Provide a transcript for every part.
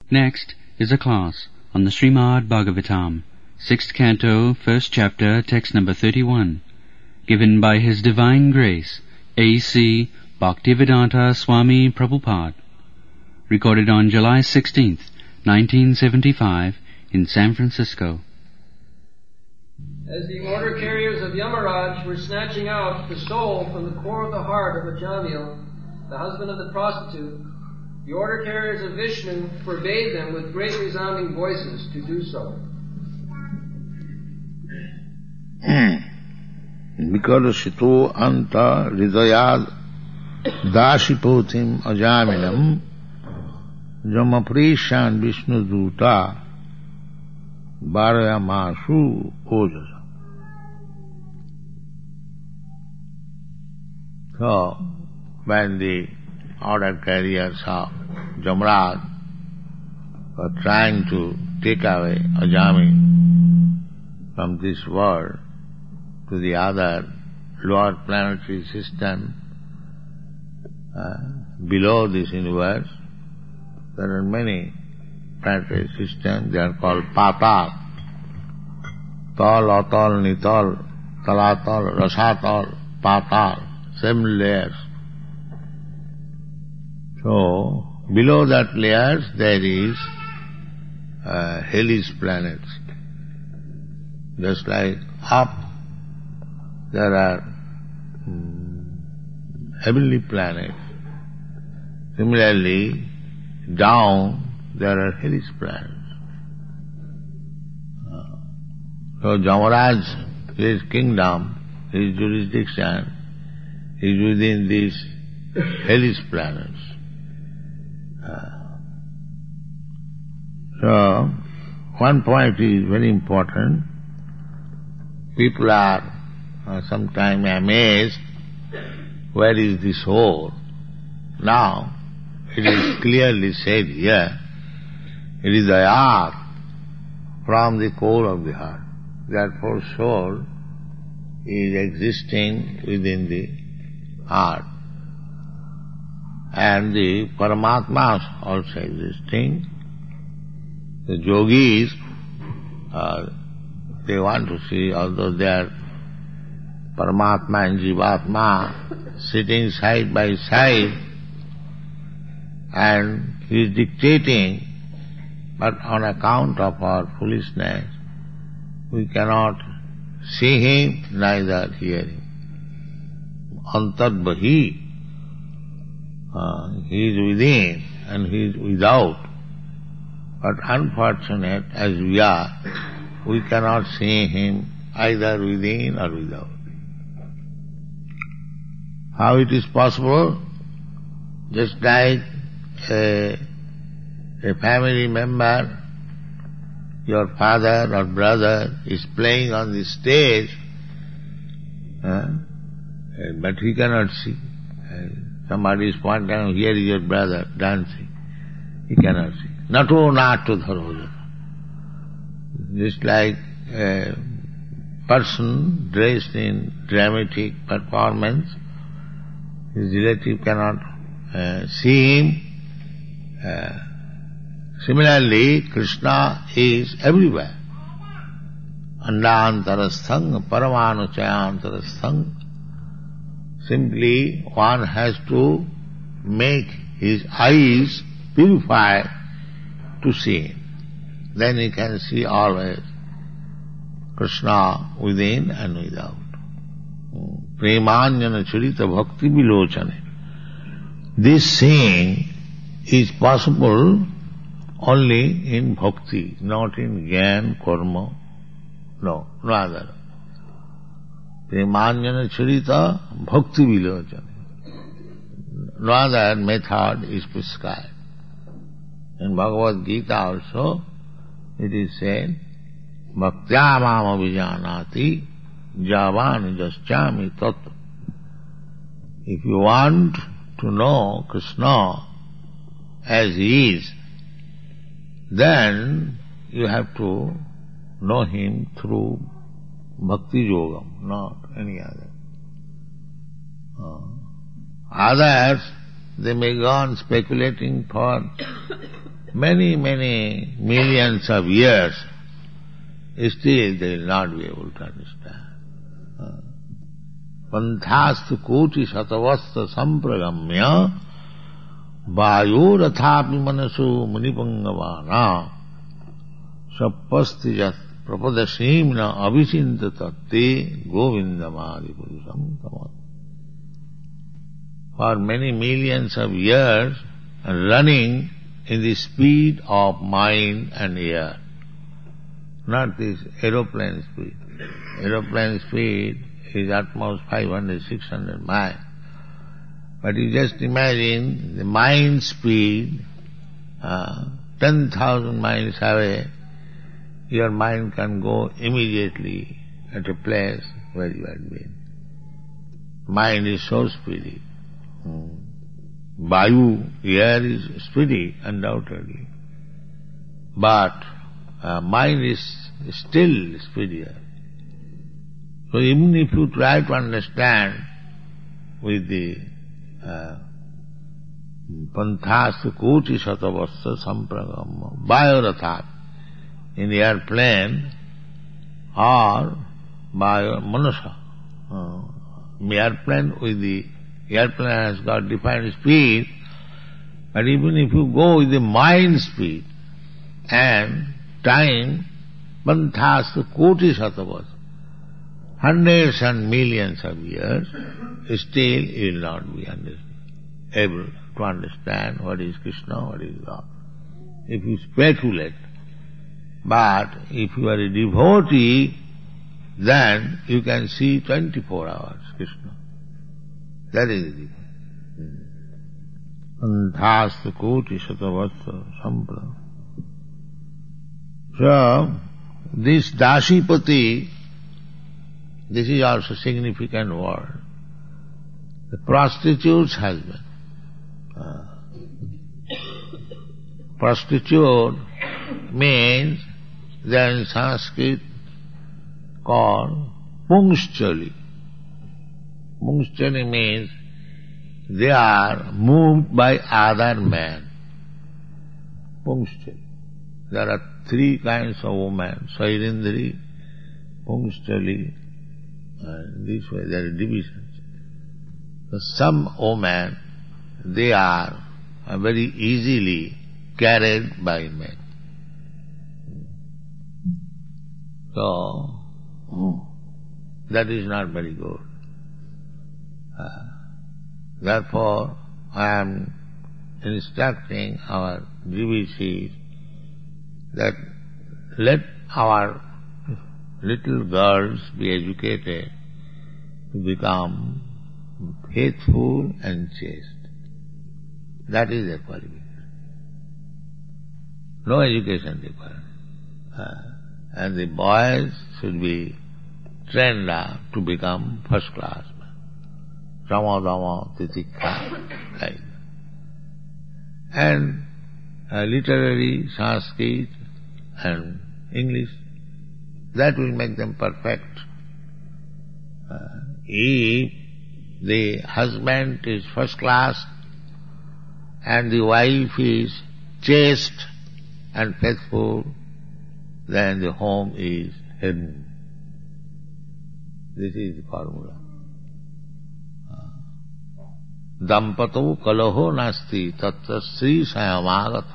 Next is a class on the Srimad Bhagavatam, 6th Canto, 1st Chapter, text number 31, given by His Divine Grace, A.C. Bhaktivedanta Swami Prabhupada, recorded on July 16th, 1975, in San Francisco. As the order carriers of Yamaraj were snatching out the soul from the core of the heart of Ajamil, the husband of the prostitute, the order carriers of Vishnu forbade them with great resounding voices to do so. Vikarasito anta hridayad dashipotim ajaminam jamapreshan Vishnu duta varayamasu ojasa. So, when the order carriers of Jamraj were trying to take away Ajami from this world to the other lower planetary system below this universe, there are many planetary systems. They are called Patal. Tal, Atal, Nital, Talatal, Rasatal, Patal. 7 layers. So, below that layers there is hellish planets. Just like up there are heavenly planets. Similarly, down there are hellish planets. So Jamaraj, his kingdom, his jurisdiction is within these hellish planets. So, one point is very important. People are sometimes amazed, where is the soul? Now, it is clearly said here, it is the earth from the core of the heart. Therefore, soul is existing within the heart. And the Paramatma is also existing. The yogis, they want to see, although they are Paramatma and Jivatma sitting side by side, and he is dictating, but on account of our foolishness, we cannot see him, neither hear him. Antarbhahi, he is within and he is without. But unfortunate as we are, we cannot see him either within or without. How it is possible? Just like a family member, your father or brother is playing on the stage, but he cannot see. Somebody is pointing out, here is your brother dancing. He cannot see. Nato nato dharojana. Just like a person dressed in dramatic performance, his relative cannot see him. Similarly, Krishna is everywhere. Andantarasthang, paramanuchayantarasthang. Simply one has to make his eyes purify to see him. Then he can see always Krishna within and without. Premanjana charita bhakti vilochane. This seeing is possible only in bhakti, not in jnana, karma, no other. Premanjana charita bhakti vilochane. No other method is prescribed. In Bhagavad Gita also it is said, Bhaktya mama vijanati javan jaschami tattva. If you want to know Krishna as he is, then you have to know him through bhakti yogam, not any other. Others, they may go on speculating for many, many millions of years, still they will not be able to understand. Panthastu koti satavasta sampragamya vayo rathapi manaso munipangavana sappastijat prapadashimna abhisintatate govindamadi purusam tamat. For many millions of years, running in the speed of mind and air, not this aeroplane speed. Aeroplane speed is at most 500, 600 miles. But you just imagine the mind speed, 10,000 miles away, your mind can go immediately at a place where you had been. Mind is so speedy. Vayu, air is speedy, undoubtedly. But mind is still speedier. So even if you try to understand with the Panthastu koti satavasta sampragama, Vayorathat, in the airplane or Vayo Manasa, airplane with the airplane has got defined speed, but even if you go with the mind speed and time, Panthastu koti satavasta, hundreds and millions of years, still you will not be able to understand what is Krishna, what is God. If you speculate, but if you are a devotee, then you can see 24 hours Krishna. That is the difference. Anthasta koti satavasta sampra. So, this Dashipati, this is also a significant word. The prostitute's husband. Prostitute means they are in Sanskrit called Pungschali. Pungschali means they are moved by other men. Pungschali. There are three kinds of women: Sairindri, Pungschali, and this way there are divisions. So some women, they are very easily carried by men. So, that is not very good. Therefore, I am instructing our DVCs that let our little girls be educated to become faithful and chaste. That is their qualification. No education required. And the boys should be trained up to become first class men. Rama, Dama, Titikha, like that. And literary, Sanskrit and English, that will make them perfect. If the husband is first class and the wife is chaste and faithful, then the home is heaven. This is the formula. Dampato kalaho nasti tatra sri sayamagata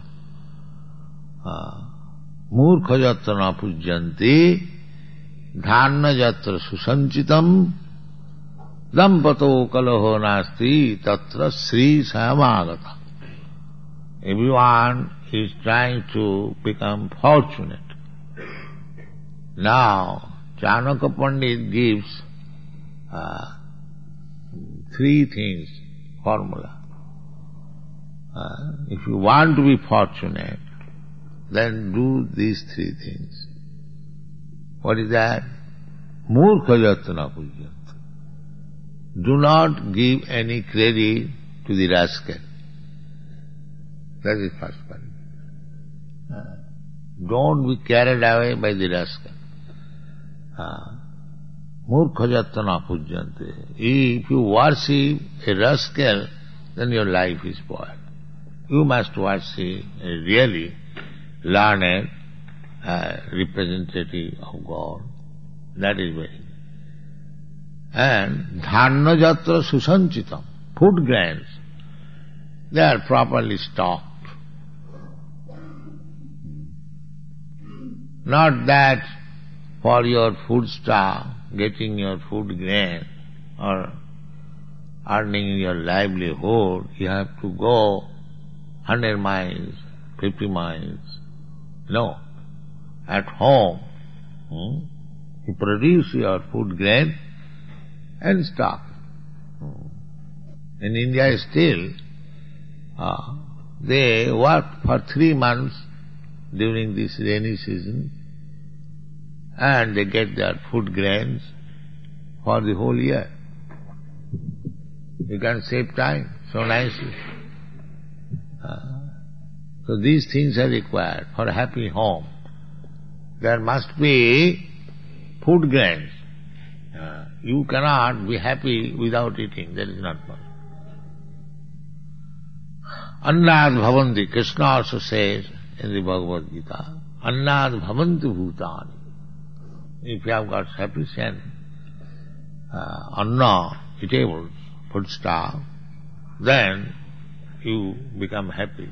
murkha jatra na pujyanti dharna jatra susanchitam dampato kalaho nasti tatra sri sayamagata. Everyone is trying to become fortunate. Now, Chanakya Pandit gives three things, formula. If you want to be fortunate, then do these three things. What is that? Murkha jatana pujyant. Do not give any credit to the rascal. That is first point. Don't be carried away by the rascal. Murkha jatana pujyante. If you worship a rascal, then your life is spoiled. You must watch a really learned representative of God. That is very good. And dharna jatra susanchitam, food grains, they are properly stocked. Not that for your food stuff, getting your food grain or earning your livelihood, you have to go 100 miles, 50 miles. No. At home, you produce your food grain and stock. In India still, they work for 3 months during this rainy season, and they get their food grains for the whole year. You can save time so nicely. So these things are required for a happy home. There must be food grains. You cannot be happy without eating. That is not possible. Annad bhavanti, Krishna also says in the Bhagavad Gita, Annad bhavanti bhutani. If you have got sufficient anna, eatables, food stuff, then you become happy.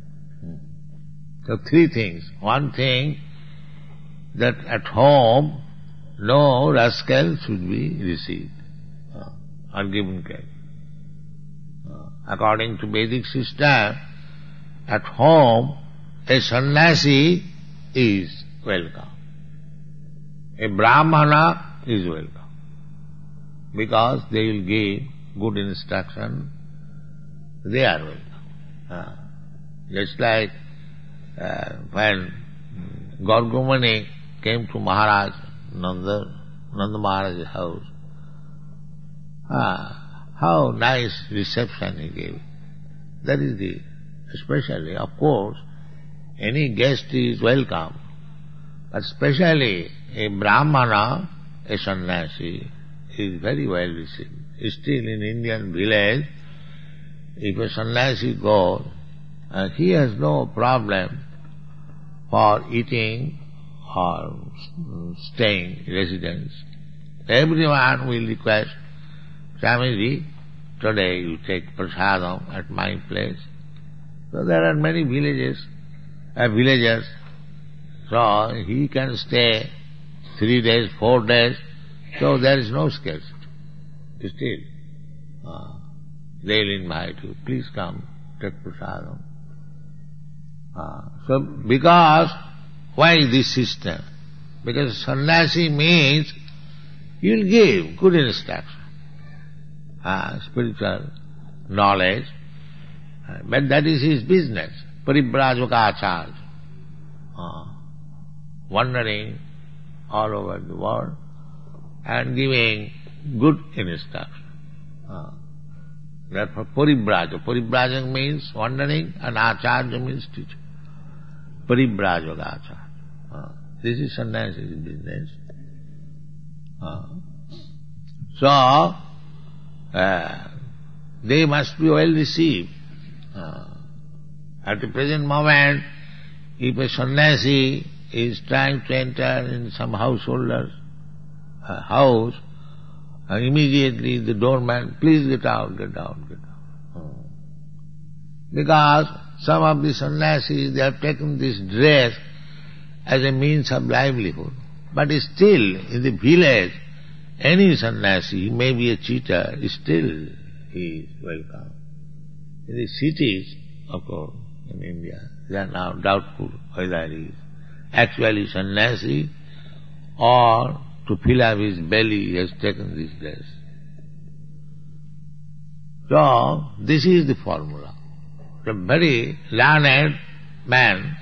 So 3 things. One thing, that at home no rascal should be received or given care. According to Vedic system, at home a sannyasi is welcome. A brahmana is welcome. Because they will give good instruction, they are welcome. Just like when Gargamuni came to Maharaj, Nanda Maharaj's house, how nice reception he gave. That is the, especially, of course, any guest is welcome, but especially a brahmana, a sannyasi, is very well received. Still in Indian village, if a sannyasi goes, he has no problem for eating or staying residence. Everyone will request, Swamiji, today you take prasadam at my place. So there are many villagers, so he can stay 3 days, 4 days, so there is no scarcity. Still, they'll invite you, please come, take prasadam. So because, why this system? Because sannyasi means you'll give good instruction, spiritual knowledge, but that is his business, paribrajaka acharya, wandering all over the world and giving good instruction. Therefore paribraja. Paribraja means wandering and acharya means teacher. Paribrajaka acharya. This is sannyasi's business. So, they must be well received. At the present moment, if a sannyasi is trying to enter in some householder's house, immediately the doorman, please get out, get out, get out. Because some of the sannyasis, they have taken this dress as a means of livelihood. But still, in the village, any sannyasi, he may be a cheater, still he is welcome. In the cities, of course, in India, they are now doubtful whether he is actually sannyasi or to fill up his belly he has taken this dress. So, this is the formula. The very learned man,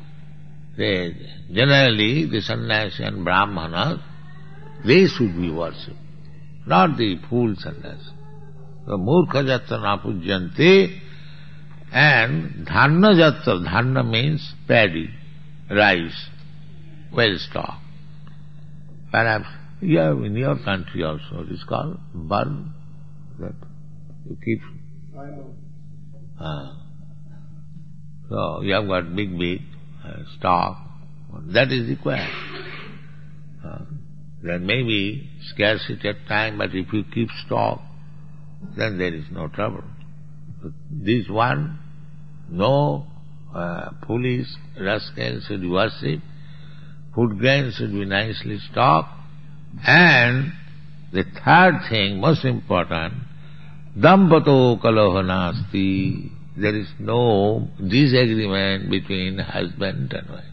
generally the sannyasi and brahmanas, they should be worshipped, not the fool sannyasi. So, murkha jatra na pujyanti, and dhanna jatra, dhanna means paddy, rice, well stocked. Perhaps you have in your country also, it is called barn, that you keep. So you have got big stock. That is required. There may be scarcity at time, but if you keep stock, then there is no trouble. So this one, no foolish rascal should worship. Food grains should be nicely stocked. And the third thing, most important, dampato kalaha nasti. There is no disagreement between husband and wife.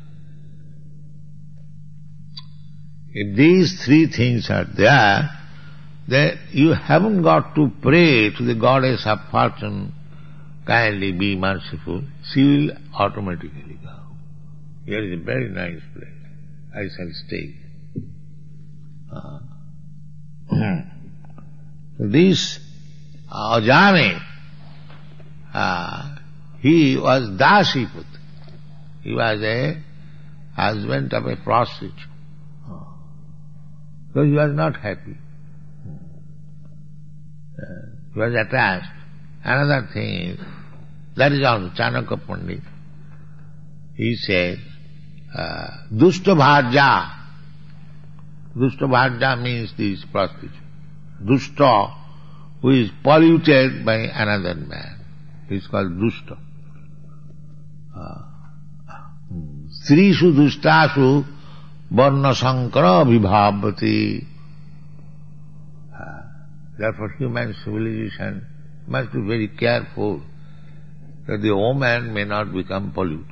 If these three things are there, then you haven't got to pray to the goddess of fortune, kindly be merciful. She will automatically go. Here is a very nice place. I shall stay. This Ajami, he was Dasiput. He was a husband of a prostitute. So he was not happy. He was attached. Another thing is, that is also Chanakya Pandit. He said, Dushta Bharja. Dushta Bharja means this prostitute. Dushta, who is polluted by another man. He is called Dushta. Srishu Dushtashu Varna Sankara Vibhavati. Therefore human civilization must be very careful that the woman may not become polluted.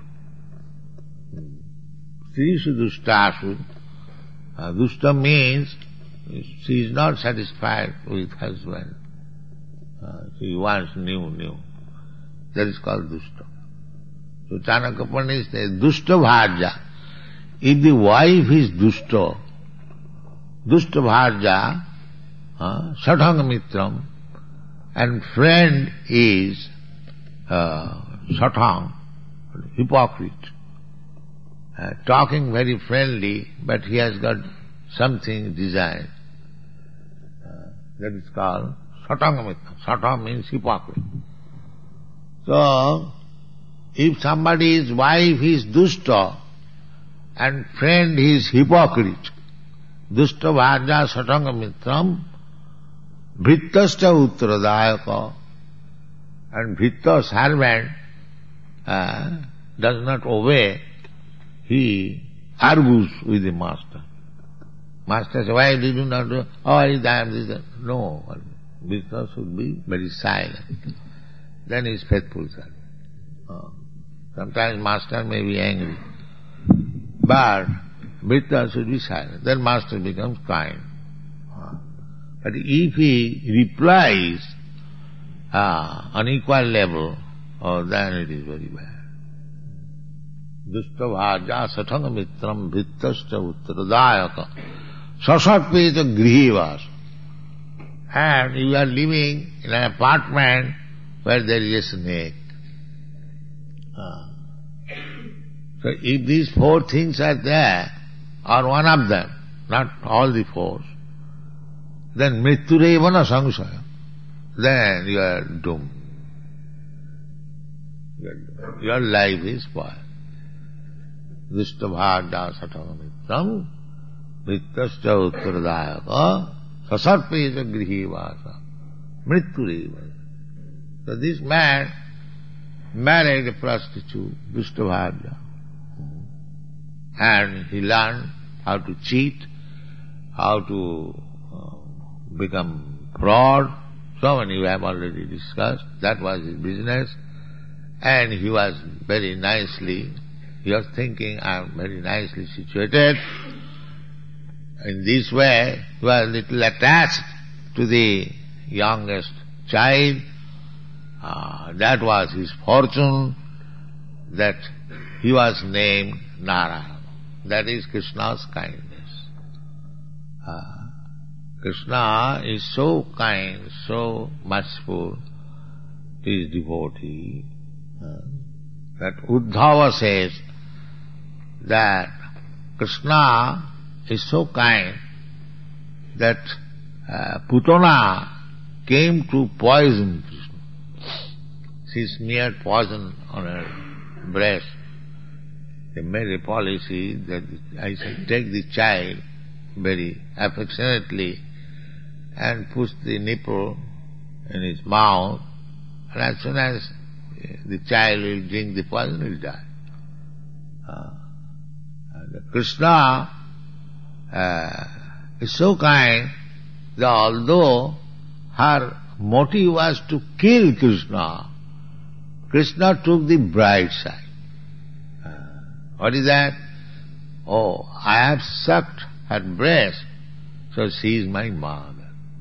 Srishu Dushtashu. Dushta means she is not satisfied with husband. She wants new. That is called Dushta. So Chanakya Pandit says, Dushta Bharja. If the wife is Dushta, Dushta Bharja, Satanga Mitram, and friend is Satang, hypocrite. Talking very friendly, but he has got something desired. That is called Satanga Mitram. Satang means hypocrite. So, if somebody's wife is Dushta, and friend is hypocrite, Dushta Bharja Satanga Mitram, Bhrittasta Uttaradayaka, and Bhritta servant does not obey, he argues with the master. Master says, why did you not do? Oh, I am this. No, Bhritta should be very silent. Then he is faithful servant. Sometimes master may be angry, but Bhritta should be silent. Then master becomes kind. But if he replies on equal level, then it is very bad. Dushta Bharja Satanga Mitram Bhrittasta Uttaradayaka Sasatpeta Grihivas. And you are living in an apartment where there is a snake. So if these four things are there, or one of them, not all the four, then mrityureva na samsaya, then you are doomed. Your life is spoiled. Dushta Bharja Satanga Mitram Bhrittascha Uttaradayaka Sasarpesa Grihivasa Mrityureva. So this man married a prostitute, Dushta Bharja, and he learned how to cheat, how to become fraud. So many we have already discussed. That was his business. And he was very nicely, he was thinking, I am very nicely situated. In this way, he was a little attached to the youngest child. That was his fortune, that he was named Narayana. That is Krishna's kindness. Krishna is so kind, so merciful to his devotee, that Uddhava says that Krishna is so kind that Putana came to poison Krishna. She smeared poison on her breast, they made a policy that I shall take the child very affectionately and push the nipple in his mouth, and as soon as the child will drink the poison, he will die. Krishna is so kind that although her motive was to kill Krishna, Krishna took the bright side. What is that? Oh, I have sucked her breast, so she is my mother.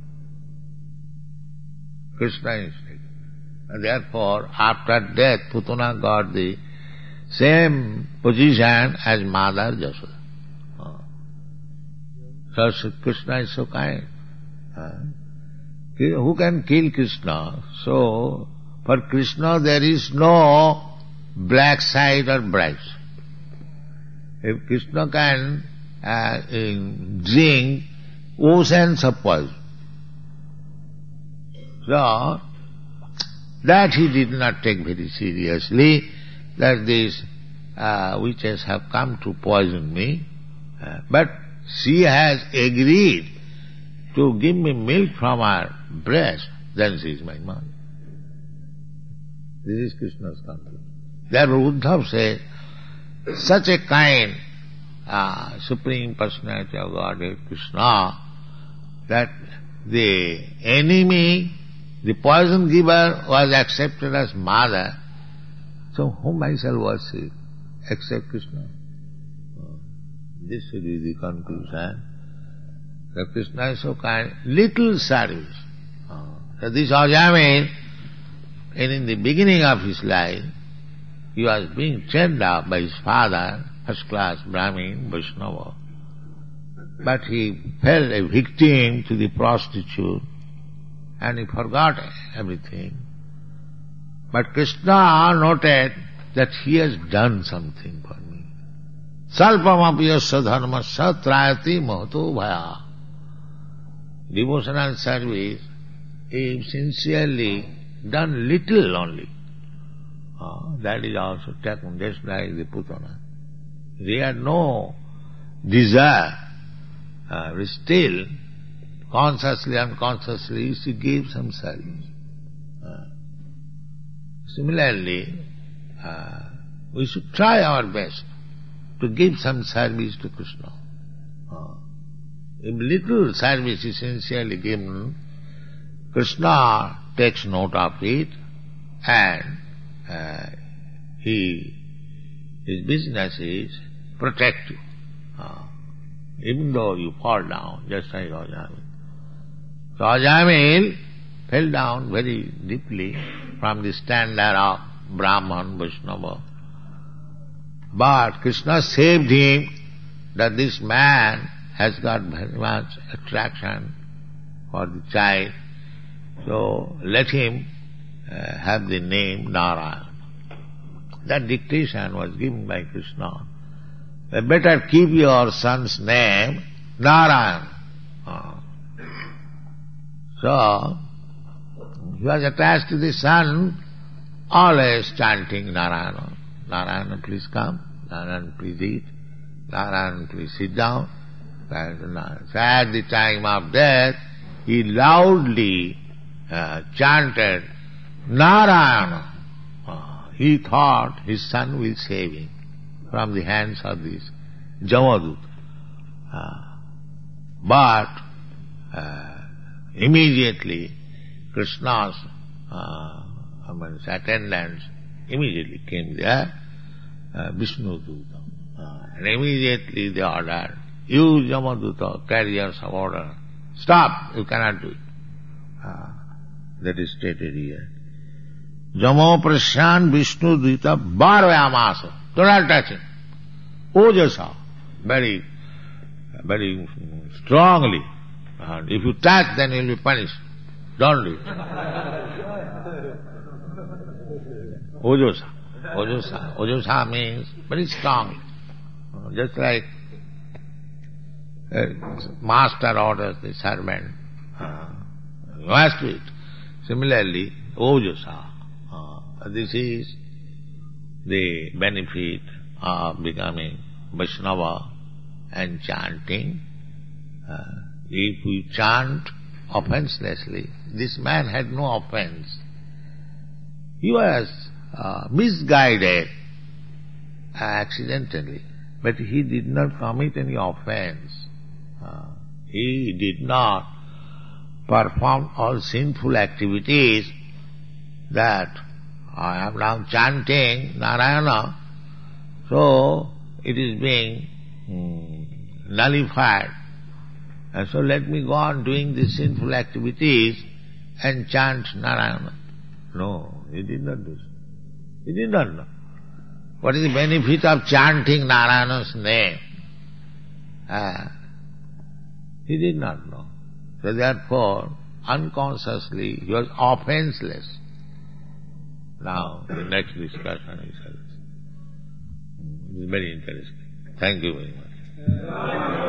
Krishna is taken. And therefore, after death, Putana got the same position as Mother Jasoda. So Krishna is so kind. Who can kill Krishna? So, for Krishna there is no black side or bright side. If Krishna can drink oceans of poison, so that he did not take very seriously, that these witches have come to poison me, but she has agreed to give me milk from her breast, then she is my mother. This is Krishna's confidence. Therefore Uddhav said, such a kind Supreme Personality of Godhead, Krishna, that the enemy, the poison giver, was accepted as mother, so whom I shall worship except Krishna? This should be the conclusion. That Krishna is so kind, little service. So this Ajamil, in the beginning of his life, he was being trained up by his father, first-class Brahmin, Vaishnava. But he fell a victim to the prostitute, and he forgot everything. But Krishna noted that he has done something for me. Salpamapiyasya dharmasya trayati mahato bhaya. Devotional service is sincerely done little only. That is also taken just like the Putana. They had no desire, still, consciously, unconsciously, she gave some service. Similarly, we should try our best to give some service to Krishna. If little service is sincerely given, Krishna takes note of it, and his business is protect you. Even though you fall down, just like Ajamil. So Ajamil fell down very deeply from the standard of Brahman, Vaishnava. But Krishna saved him, that this man has got very much attraction for the child, so let him have the name Narayan. That dictation was given by Krishna. Better keep your son's name Narayan. So, he was attached to the son, always chanting Narayana. Narayana, please come. Narayana, please eat. Narayana, please sit down. So at the time of death, he loudly chanted Narayana. He thought his son will save him from the hands of this Jamadut. But immediately Krishna's attendants immediately came there, Vishnu Duta. And immediately they ordered, you Jamaduta, carriers of order, stop, you cannot do it. That is stated here. Jamo Prashan Vishnu Duta Bharvayamasa. Do not touch him. Ojasa, very strongly. And if you touch, then you will be punished. Don't do it. Ojosa. Ojosa means very strong. Just like master orders the servant. You must do it. Similarly, Ojosa. This is the benefit of becoming Vaishnava and chanting. If we chant offenselessly, this man had no offense. He was misguided accidentally, but he did not commit any offense. He did not perform all sinful activities that I am now chanting Narayana, so it is being nullified. And so let me go on doing these sinful activities and chant Narayana. No, he did not do so. He did not know. What is the benefit of chanting Narayana's name? He did not know. So therefore, unconsciously, he was offenseless. Now, the next discussion is very interesting. Thank you very much.